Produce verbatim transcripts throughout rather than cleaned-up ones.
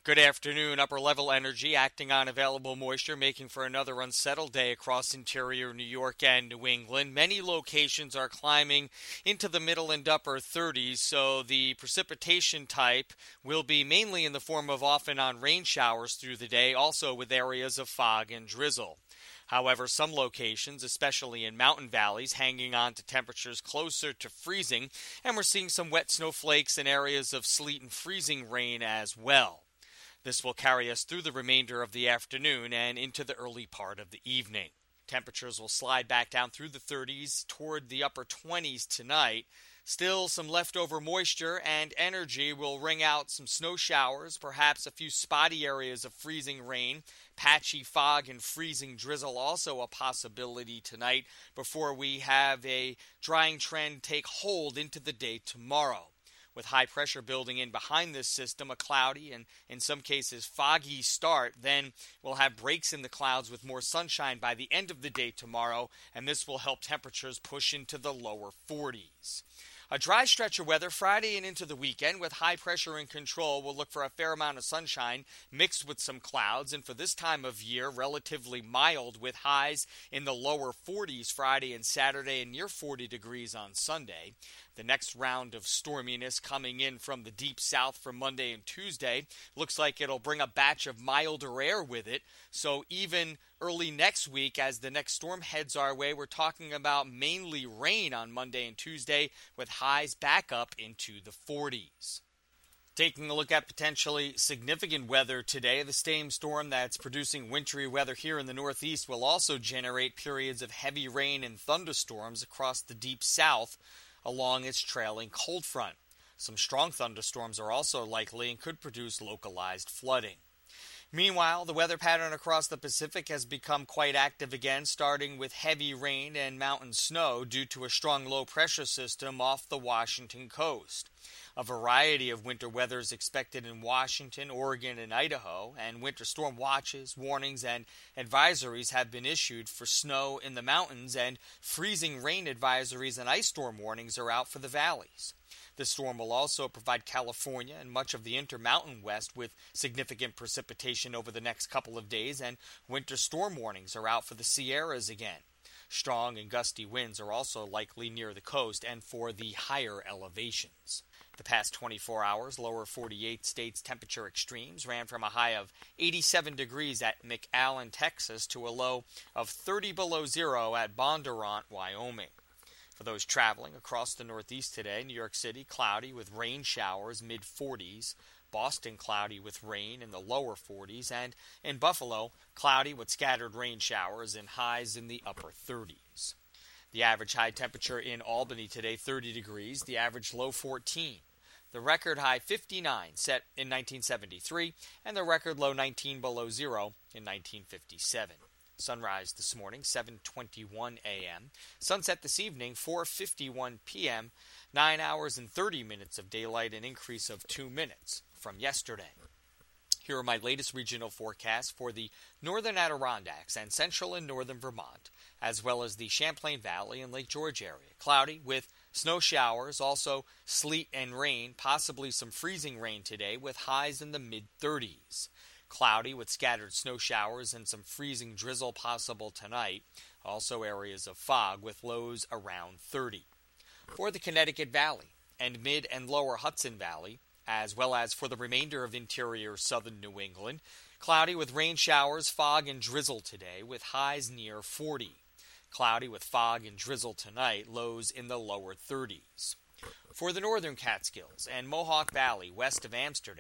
Good afternoon. Upper level energy acting on available moisture, making for another unsettled day across interior New York and New England. Many locations are climbing into the middle and upper thirties, so the precipitation type will be mainly in the form of off and on rain showers through the day, also with areas of fog and drizzle. However, some locations, especially in mountain valleys, hanging on to temperatures closer to freezing, and we're seeing some wet snowflakes and areas of sleet and freezing rain as well. This will carry us through the remainder of the afternoon and into the early part of the evening. Temperatures will slide back down through the thirties toward the upper twenties tonight. Still, some leftover moisture and energy will wring out some snow showers, perhaps a few spotty areas of freezing rain, patchy fog and freezing drizzle also a possibility tonight before we have a drying trend take hold into the day tomorrow. With high pressure building in behind this system, a cloudy and in some cases foggy start, then we'll have breaks in the clouds with more sunshine by the end of the day tomorrow, and this will help temperatures push into the lower forties. A dry stretch of weather Friday and into the weekend with high pressure in control. We'll look for a fair amount of sunshine mixed with some clouds, and for this time of year, relatively mild with highs in the lower forties Friday and Saturday and near forty degrees on Sunday. The next round of storminess coming in from the deep south for Monday and Tuesday looks like it'll bring a batch of milder air with it. So even early next week, as the next storm heads our way, we're talking about mainly rain on Monday and Tuesday with highs back up into the forties. Taking a look at potentially significant weather today, the same storm that's producing wintry weather here in the Northeast will also generate periods of heavy rain and thunderstorms across the deep south along its trailing cold front. Some strong thunderstorms are also likely and could produce localized flooding. Meanwhile, the weather pattern across the Pacific has become quite active again, starting with heavy rain and mountain snow due to a strong low-pressure system off the Washington coast. A variety of winter weather is expected in Washington, Oregon, and Idaho, and winter storm watches, warnings, and advisories have been issued for snow in the mountains, and freezing rain advisories and ice storm warnings are out for the valleys. This storm will also provide California and much of the Intermountain West with significant precipitation over the next couple of days, and winter storm warnings are out for the Sierras again. Strong and gusty winds are also likely near the coast and for the higher elevations. The past twenty-four hours, lower forty-eight states temperature extremes ran from a high of eighty-seven degrees at McAllen, Texas, to a low of thirty below zero at Bondurant, Wyoming. For those traveling across the Northeast today, New York City cloudy with rain showers, mid forties. Boston cloudy with rain in the lower forties. And in Buffalo, cloudy with scattered rain showers and highs in the upper thirties. The average high temperature in Albany today, thirty degrees. The average low, fourteen. The record high, fifty-nine, set in nineteen seventy-three. And the record low, nineteen below zero in nineteen fifty-seven. Sunrise this morning, seven twenty-one a.m. Sunset this evening, four fifty-one p.m. nine hours and thirty minutes of daylight, an increase of two minutes from yesterday. Here are my latest regional forecasts for the northern Adirondacks and central and northern Vermont, as well as the Champlain Valley and Lake George area. Cloudy with snow showers, also sleet and rain, possibly some freezing rain today with highs in the mid thirties. Cloudy with scattered snow showers and some freezing drizzle possible tonight. Also areas of fog with lows around thirty. For the Connecticut Valley and mid and lower Hudson Valley, as well as for the remainder of interior southern New England, cloudy with rain showers, fog, and drizzle today with highs near forty. Cloudy with fog and drizzle tonight, lows in the lower thirties. For the northern Catskills and Mohawk Valley west of Amsterdam,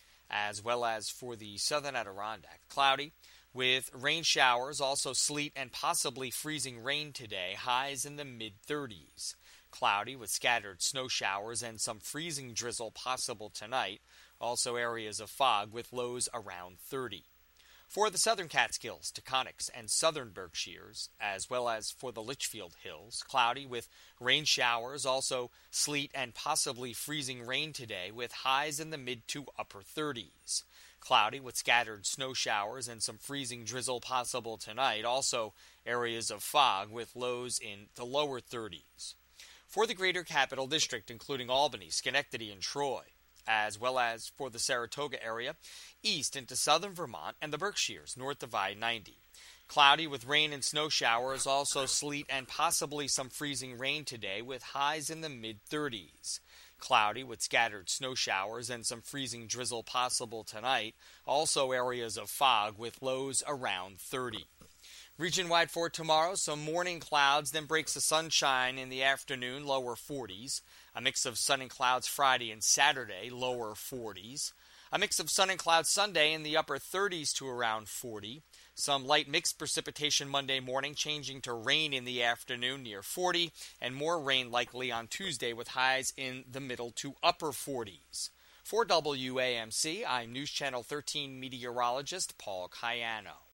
as well as for the southern Adirondack, cloudy with rain showers, also sleet and possibly freezing rain today, highs in the mid thirties. Cloudy with scattered snow showers and some freezing drizzle possible tonight, also areas of fog with lows around thirty. For the southern Catskills, Taconics, and southern Berkshires, as well as for the Litchfield Hills, cloudy with rain showers, also sleet and possibly freezing rain today with highs in the mid to upper thirties. Cloudy with scattered snow showers and some freezing drizzle possible tonight, also areas of fog with lows in the lower thirties. For the greater capital district, including Albany, Schenectady, and Troy, as well as for the Saratoga area, east into southern Vermont and the Berkshires, north of I ninety. Cloudy with rain and snow showers, also sleet and possibly some freezing rain today with highs in the mid thirties. Cloudy with scattered snow showers and some freezing drizzle possible tonight. Also areas of fog with lows around thirty. Region-wide for tomorrow, some morning clouds, then breaks the sunshine in the afternoon, lower forties. A mix of sun and clouds Friday and Saturday, lower forties. A mix of sun and clouds Sunday in the upper thirties to around forty. Some light mixed precipitation Monday morning, changing to rain in the afternoon near forty, and more rain likely on Tuesday with highs in the middle to upper forties. For W A M C, I'm News Channel thirteen meteorologist Paul Cayano.